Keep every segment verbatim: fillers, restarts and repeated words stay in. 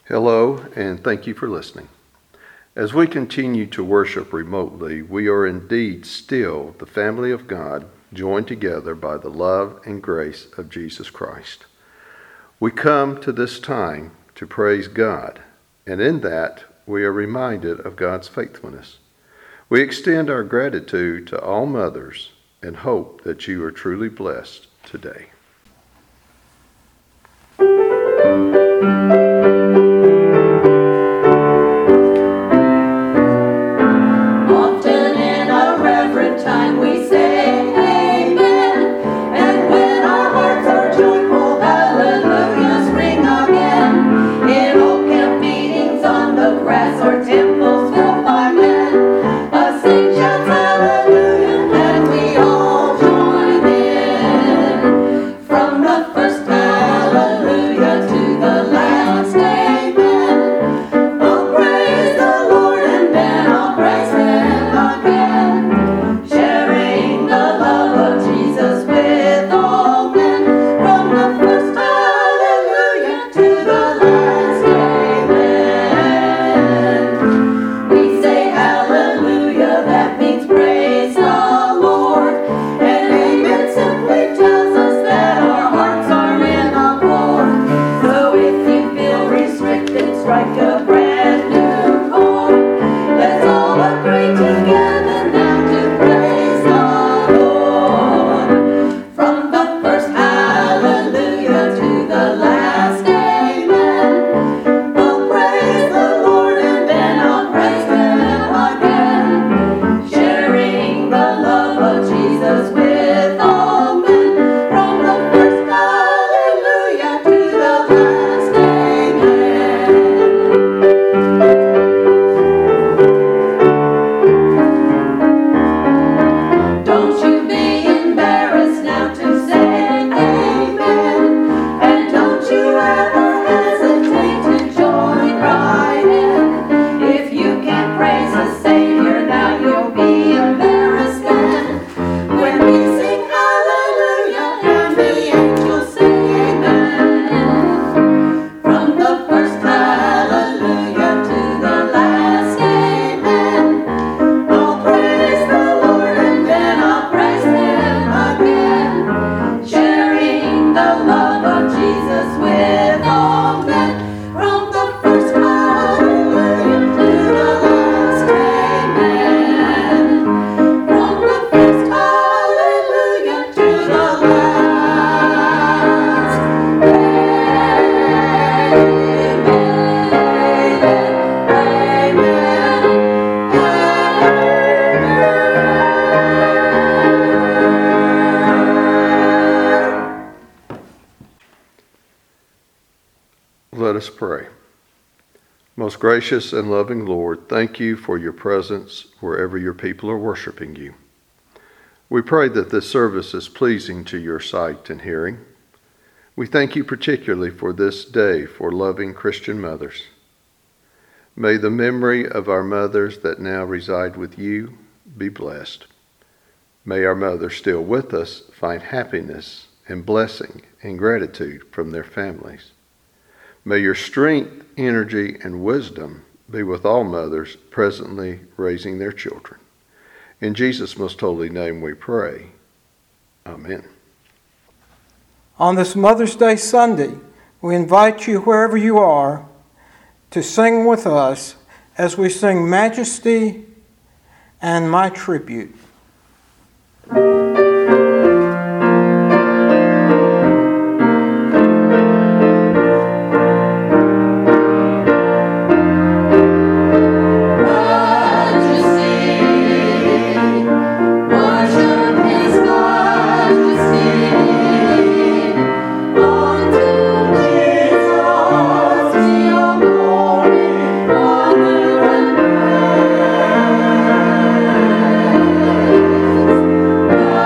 Hello, and thank you for listening. As we continue to worship remotely, we are indeed still the family of God, joined together by the love and grace of Jesus Christ. We come to this time to praise God, and in that we are reminded of God's faithfulness. We extend our gratitude to all mothers and hope that you are truly blessed today. Let us pray. Most gracious and loving Lord, thank you for your presence wherever your people are worshiping you. We pray that this service is pleasing to your sight and hearing. We thank you particularly for this day for loving Christian mothers. May the memory of our mothers that now reside with you be blessed. May our mothers still with us find happiness and blessing and gratitude from their families. May your strength, energy, and wisdom be with all mothers presently raising their children. In Jesus' most holy name we pray. Amen. On this Mother's Day Sunday, we invite you, wherever you are, to sing with us as we sing Majesty and My Tribute. Glory, honor, and praise.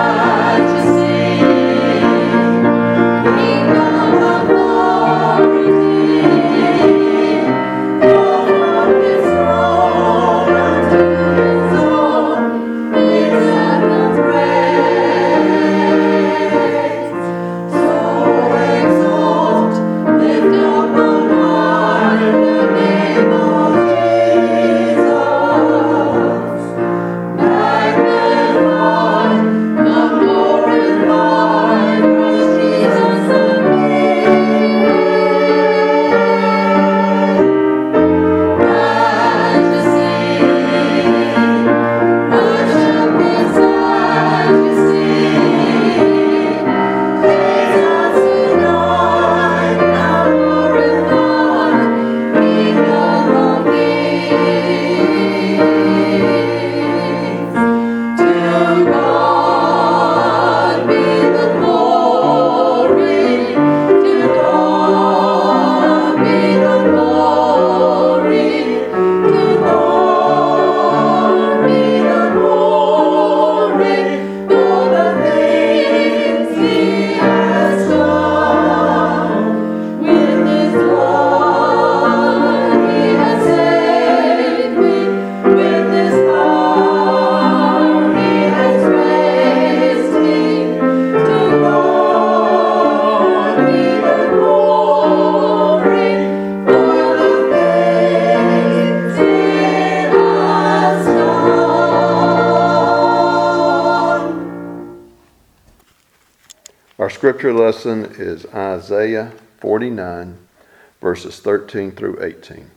scripture lesson is Isaiah forty-nine, verses thirteen through eighteen.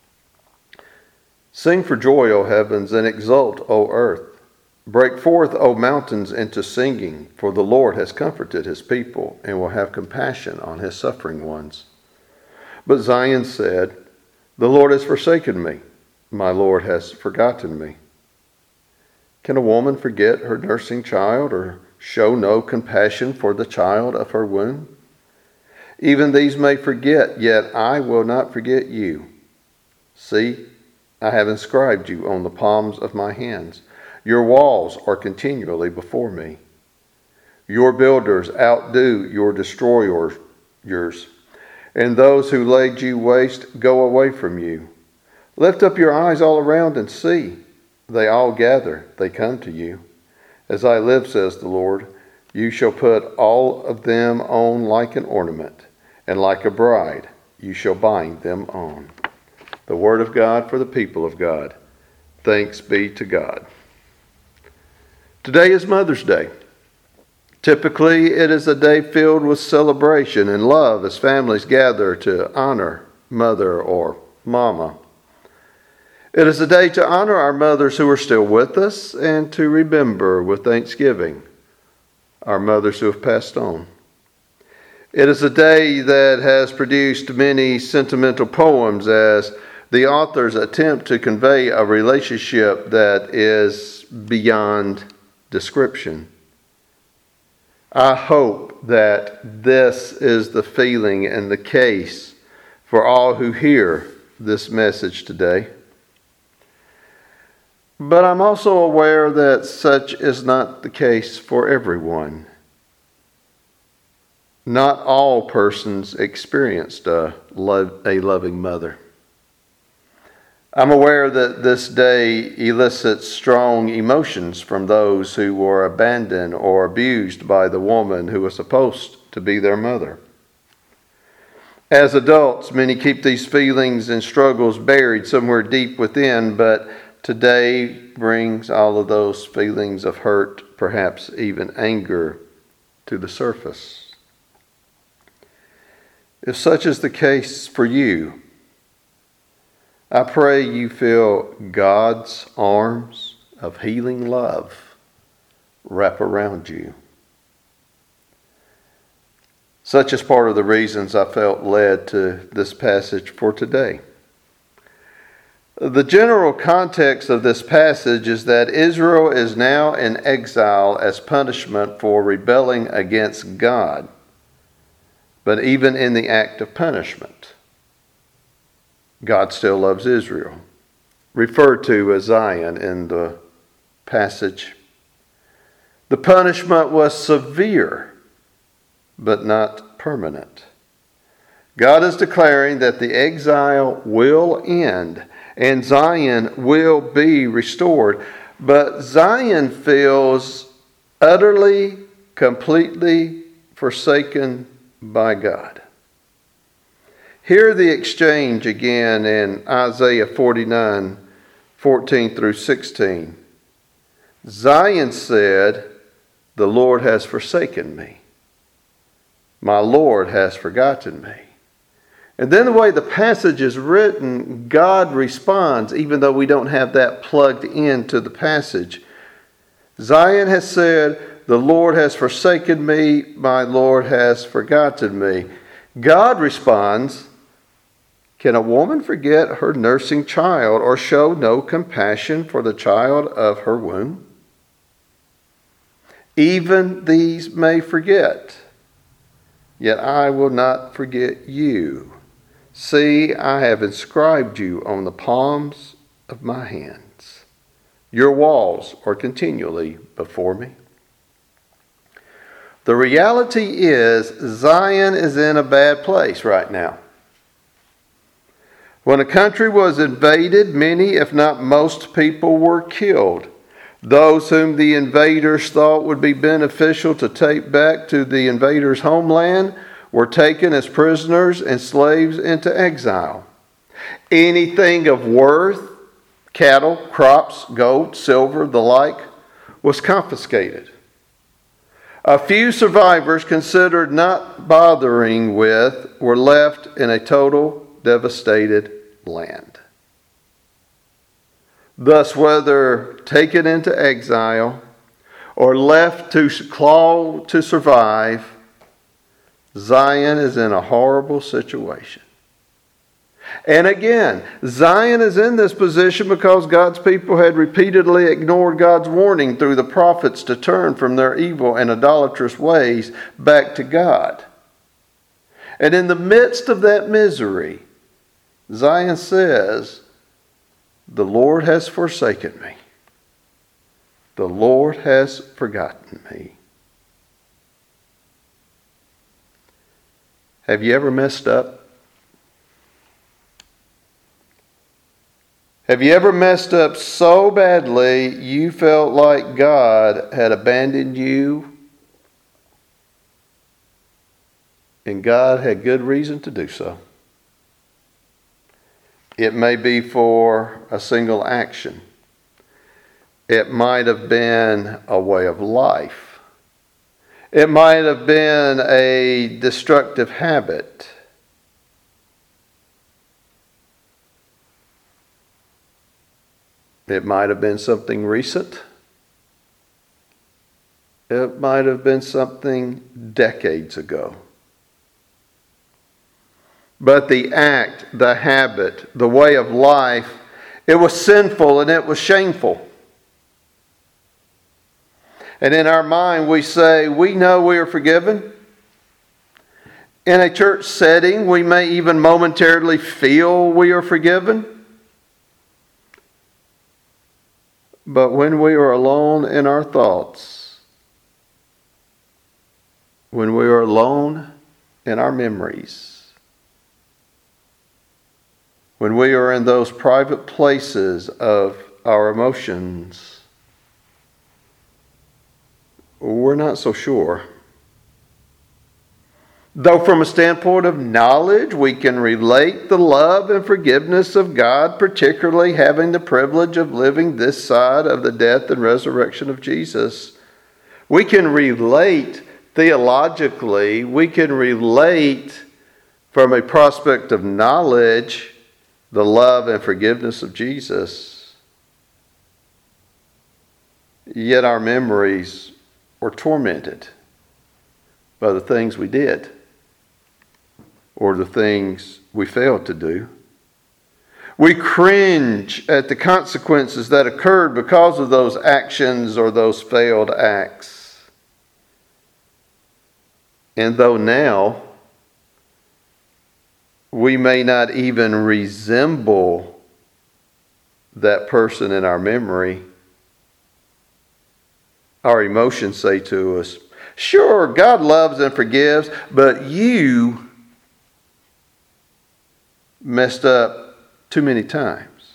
Sing for joy, O heavens, and exult, O earth. Break forth, O mountains, into singing, for the Lord has comforted his people and will have compassion on his suffering ones. But Zion said, the Lord has forsaken me. My Lord has forgotten me. Can a woman forget her nursing child, or show no compassion for the child of her womb? Even these may forget, yet I will not forget you. See, I have inscribed you on the palms of my hands. Your walls are continually before me. Your builders outdo your destroyers, and those who laid you waste go away from you. Lift up your eyes all around and see. They all gather, they come to you. As I live, says the Lord, you shall put all of them on like an ornament, and like a bride you shall bind them on. The word of God for the people of God. Thanks be to God. Today is Mother's Day. Typically, it is a day filled with celebration and love as families gather to honor Mother or Mama. It is a day to honor our mothers who are still with us and to remember with thanksgiving our mothers who have passed on. It is a day that has produced many sentimental poems as the authors attempt to convey a relationship that is beyond description. I hope that this is the feeling and the case for all who hear this message today. But I'm also aware that such is not the case for everyone. Not all persons experienced a, lo- a loving mother. I'm aware that this day elicits strong emotions from those who were abandoned or abused by the woman who was supposed to be their mother. As adults, many keep these feelings and struggles buried somewhere deep within, but today brings all of those feelings of hurt, perhaps even anger, to the surface. If such is the case for you, I pray you feel God's arms of healing love wrap around you. Such is part of the reasons I felt led to this passage for today. The general context of this passage is that Israel is now in exile as punishment for rebelling against God. But even in the act of punishment, God still loves Israel, referred to as Zion in the passage. The punishment was severe, but not permanent. God is declaring that the exile will end and Zion will be restored. But Zion feels utterly, completely forsaken by God. Hear the exchange again in Isaiah forty-nine, fourteen through sixteen. Zion said, the Lord has forsaken me. My Lord has forgotten me. And then the way the passage is written, God responds, even though we don't have that plugged into the passage. Zion has said, the Lord has forsaken me, my Lord has forgotten me. God responds, can a woman forget her nursing child or show no compassion for the child of her womb? Even these may forget, yet I will not forget you. See, I have inscribed you on the palms of my hands. Your walls are continually before me. The reality is, Zion is in a bad place right now. When a country was invaded, many, if not most people were killed. Those whom the invaders thought would be beneficial to take back to the invaders' homeland were taken as prisoners and slaves into exile. Anything of worth, cattle, crops, gold, silver, the like, was confiscated. A few survivors, considered not bothering with, were left in a total devastated land. Thus, whether taken into exile or left to claw to survive, Zion is in a horrible situation. And again, Zion is in this position because God's people had repeatedly ignored God's warning through the prophets to turn from their evil and idolatrous ways back to God. And in the midst of that misery, Zion says, "The Lord has forsaken me. The Lord has forgotten me." Have you ever messed up? Have you ever messed up so badly you felt like God had abandoned you? And God had good reason to do so. It may be for a single action. It might have been a way of life. It might have been a destructive habit. It might have been something recent. It might have been something decades ago. But the act, the habit, the way of life, it was sinful and it was shameful. And in our mind we say, we know we are forgiven. In a church setting, we may even momentarily feel we are forgiven. But when we are alone in our thoughts, when we are alone in our memories, when we are in those private places of our emotions, we're not so sure. Though from a standpoint of knowledge, we can relate the love and forgiveness of God, particularly having the privilege of living this side of the death and resurrection of Jesus. We can relate theologically, we can relate from a prospect of knowledge the love and forgiveness of Jesus. Yet our memories were tormented by the things we did, or the things we failed to do. We cringe at the consequences that occurred because of those actions or those failed acts. And though now we may not even resemble that person in our memory, our emotions say to us, "Sure, God loves and forgives, but you messed up too many times.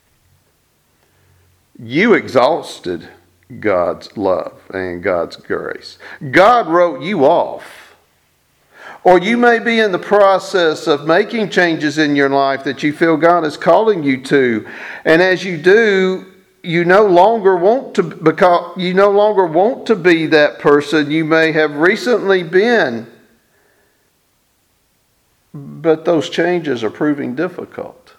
You exhausted God's love and God's grace. God wrote you off." Or you may be in the process of making changes in your life that you feel God is calling you to. And as you do, you no longer want to because you no longer want to be that person you may have recently been. But those changes are proving difficult.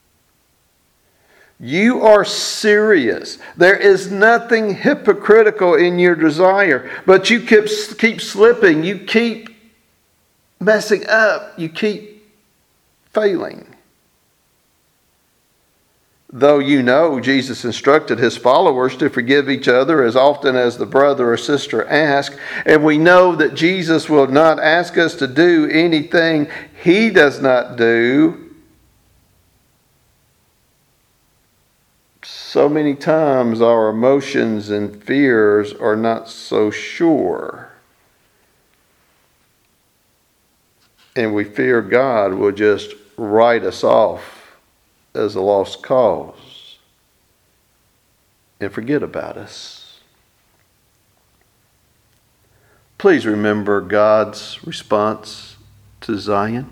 You are serious. There is nothing hypocritical in your desire, but you keep, keep slipping. You keep messing up. You keep failing. Though you know Jesus instructed his followers to forgive each other as often as the brother or sister ask, and we know that Jesus will not ask us to do anything he does not do, so many times our emotions and fears are not so sure. And we fear God will just write us off as a lost cause and forget about us. Please remember God's response to Zion.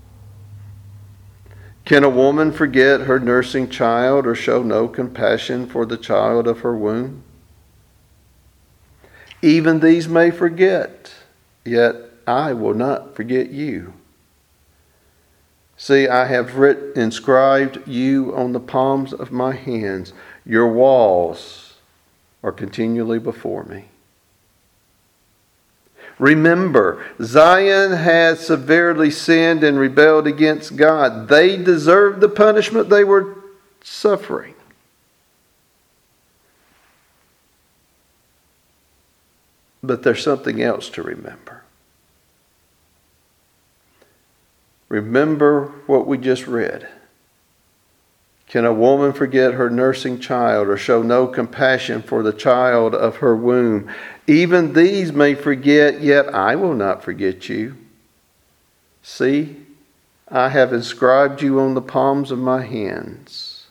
Can a woman forget her nursing child or show no compassion for the child of her womb? Even these may forget, yet I will not forget you. See, I have writ, inscribed you on the palms of my hands. Your walls are continually before me. Remember, Zion has severely sinned and rebelled against God. They deserved the punishment they were suffering. But there's something else to remember. Remember what we just read. Can a woman forget her nursing child or show no compassion for the child of her womb? Even these may forget, yet I will not forget you. See, I have inscribed you on the palms of my hands.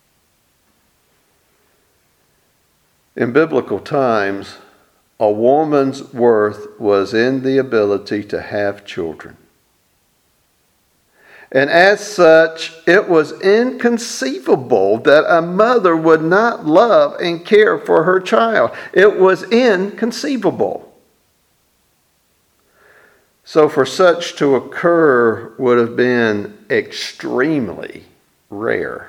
In biblical times, a woman's worth was in the ability to have children. And as such, it was inconceivable that a mother would not love and care for her child. It was inconceivable. So for such to occur would have been extremely rare.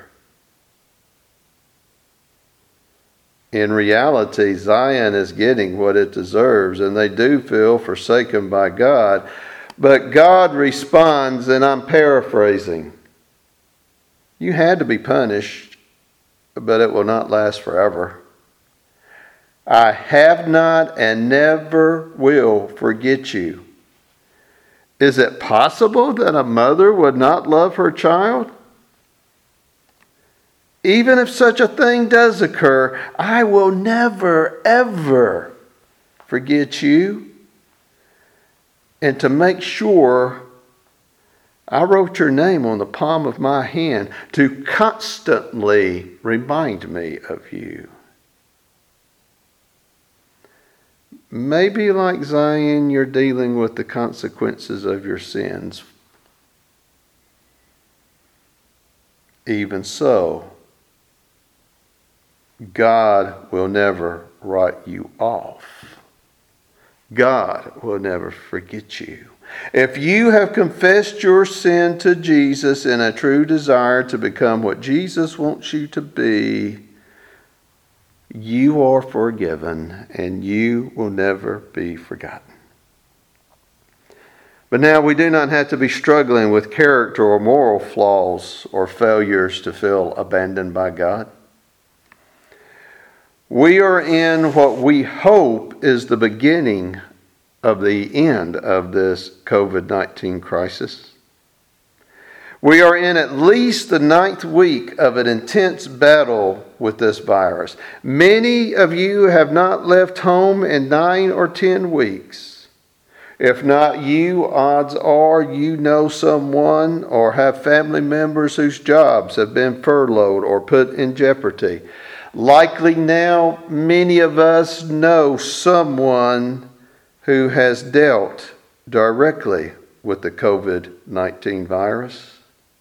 In reality, Zion is getting what it deserves, and they do feel forsaken by God. But God responds, and I'm paraphrasing, you had to be punished, but it will not last forever. I have not and never will forget you. Is it possible that a mother would not love her child? Even if such a thing does occur, I will never, ever forget you. And to make sure, I wrote your name on the palm of my hand to constantly remind me of you. Maybe like Zion, you're dealing with the consequences of your sins. Even so, God will never write you off. God will never forget you. If you have confessed your sin to Jesus in a true desire to become what Jesus wants you to be, you are forgiven and you will never be forgotten. But now we do not have to be struggling with character or moral flaws or failures to feel abandoned by God. We are in what we hope is the beginning of the end of this covid nineteen crisis. We are in at least the ninth week of an intense battle with this virus. Many of you have not left home in nine or ten weeks. If not you, odds are you know someone or have family members whose jobs have been furloughed or put in jeopardy. Likely now, many of us know someone who has dealt directly with the covid nineteen virus.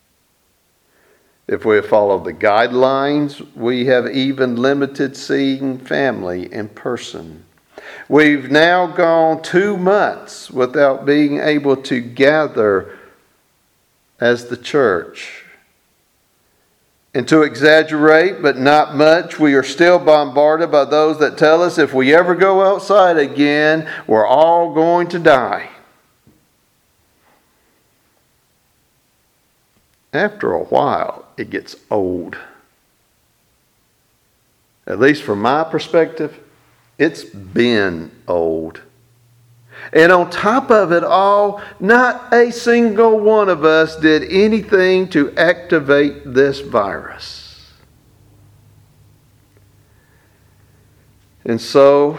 If we have followed the guidelines, we have even limited seeing family in person. We've now gone two months without being able to gather as the church. And to exaggerate, but not much, we are still bombarded by those that tell us if we ever go outside again, we're all going to die. After a while, it gets old. At least from my perspective, it's been old. And on top of it all, not a single one of us did anything to activate this virus. And so,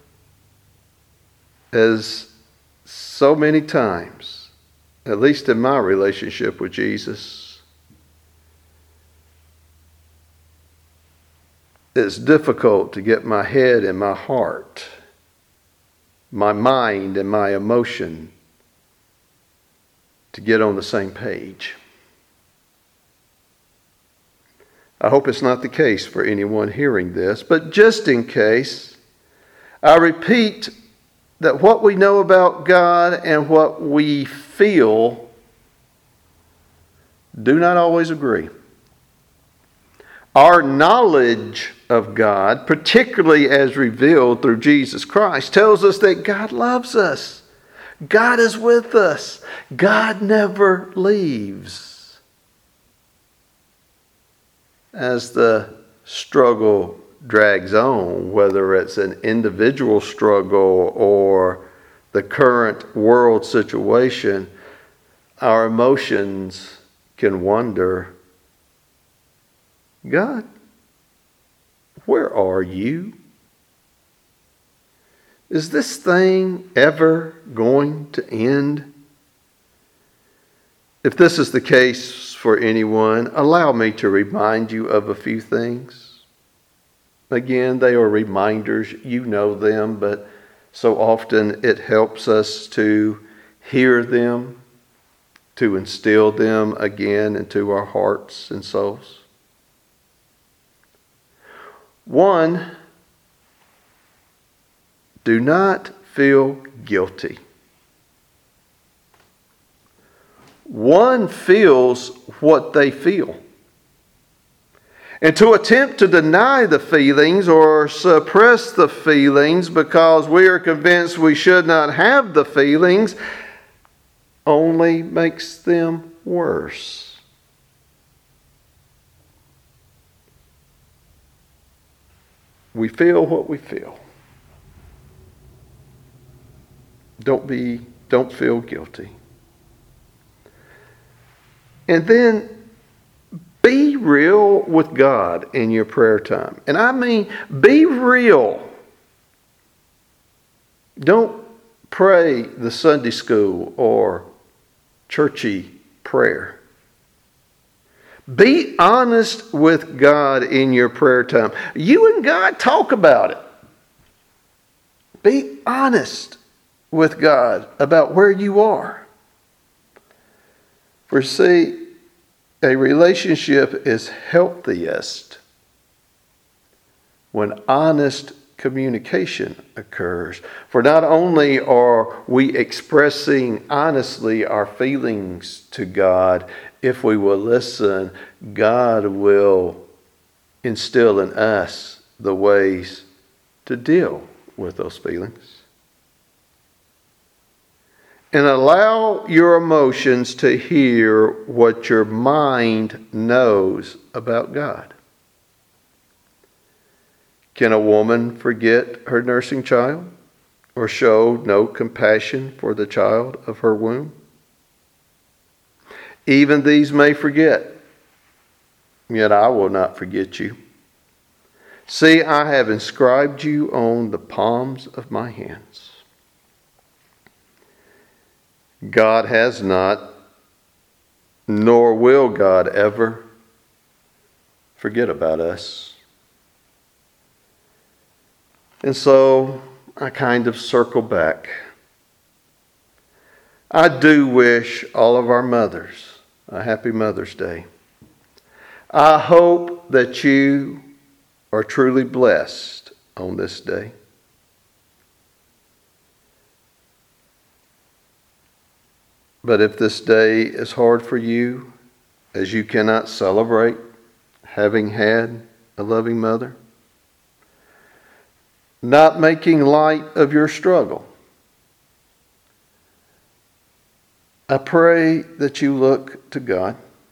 as so many times, at least in my relationship with Jesus, it's difficult to get my head and my heart, my mind and my emotion to get on the same page. I hope it's not the case for anyone hearing this, but just in case, I repeat that what we know about God and what we feel do not always agree. Our knowledge of God, particularly as revealed through Jesus Christ, tells us that God loves us. God is with us. God never leaves. As the struggle drags on, whether it's an individual struggle or the current world situation, our emotions can wonder, God, where are you? Is this thing ever going to end? If this is the case for anyone, allow me to remind you of a few things. Again, they are reminders. You know them, but so often it helps us to hear them, to instill them again into our hearts and souls. One, do not feel guilty. One feels what they feel. And to attempt to deny the feelings or suppress the feelings because we are convinced we should not have the feelings only makes them worse. We feel what we feel. Don't be, don't feel guilty. And then be real with God in your prayer time. And I mean, be real. Don't pray the Sunday school or churchy prayer. Be honest with God in your prayer time. You and God talk about it. Be honest with God about where you are. For see, a relationship is healthiest when honest communication occurs. For not only are we expressing honestly our feelings to God, if we will listen, God will instill in us the ways to deal with those feelings. And allow your emotions to hear what your mind knows about God. Can a woman forget her nursing child or show no compassion for the child of her womb? Even these may forget, yet I will not forget you. See, I have inscribed you on the palms of my hands. God has not, nor will God ever forget about us. And so I kind of circle back. I do wish all of our mothers a happy Mother's Day. I hope that you are truly blessed on this day. But if this day is hard for you, as you cannot celebrate having had a loving mother, not making light of your struggle, I pray that you look to God.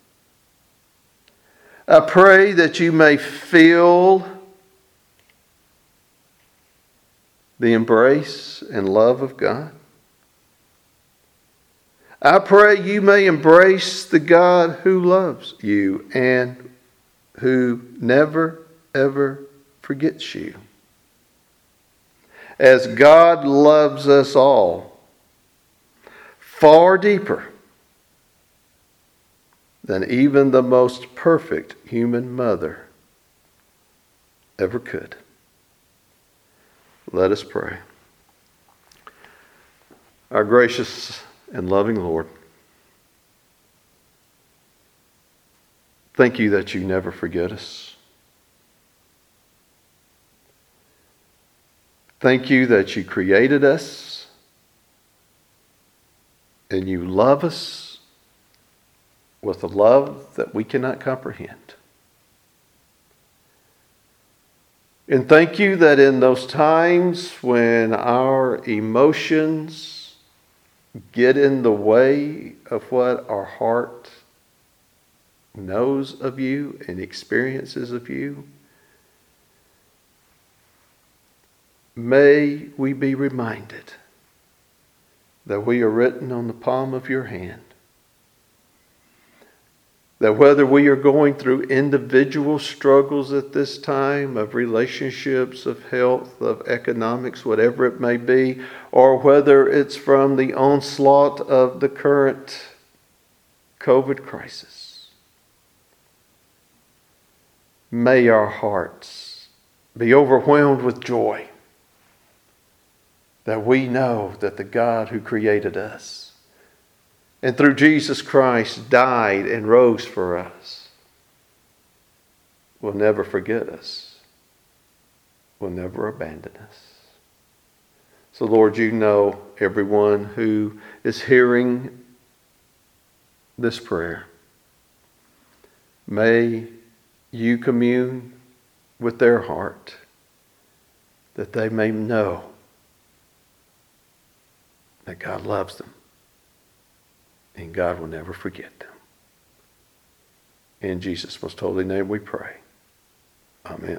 I pray that you may feel the embrace and love of God. I pray you may embrace the God who loves you and who never, ever forgets you. As God loves us all far deeper than even the most perfect human mother ever could. Let us pray. Our gracious and loving Lord, thank you that you never forget us. Thank you that you created us and you love us with a love that we cannot comprehend. And thank you that in those times when our emotions get in the way of what our heart knows of you and experiences of you, may we be reminded that we are written on the palm of your hand. That whether we are going through individual struggles at this time of relationships, of health, of economics, whatever it may be, or whether it's from the onslaught of the current COVID crisis, may our hearts be overwhelmed with joy that we know that the God who created us and through Jesus Christ died and rose for us will never forget us, will never abandon us. So Lord, you know everyone who is hearing this prayer. May you commune with their heart that they may know that God loves them and God will never forget them. In Jesus' most holy name we pray. Amen.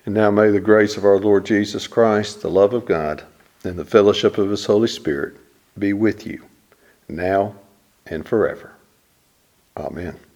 And now may the grace of our Lord Jesus Christ, the love of God, and the fellowship of his Holy Spirit be with you, now and forever. Amen.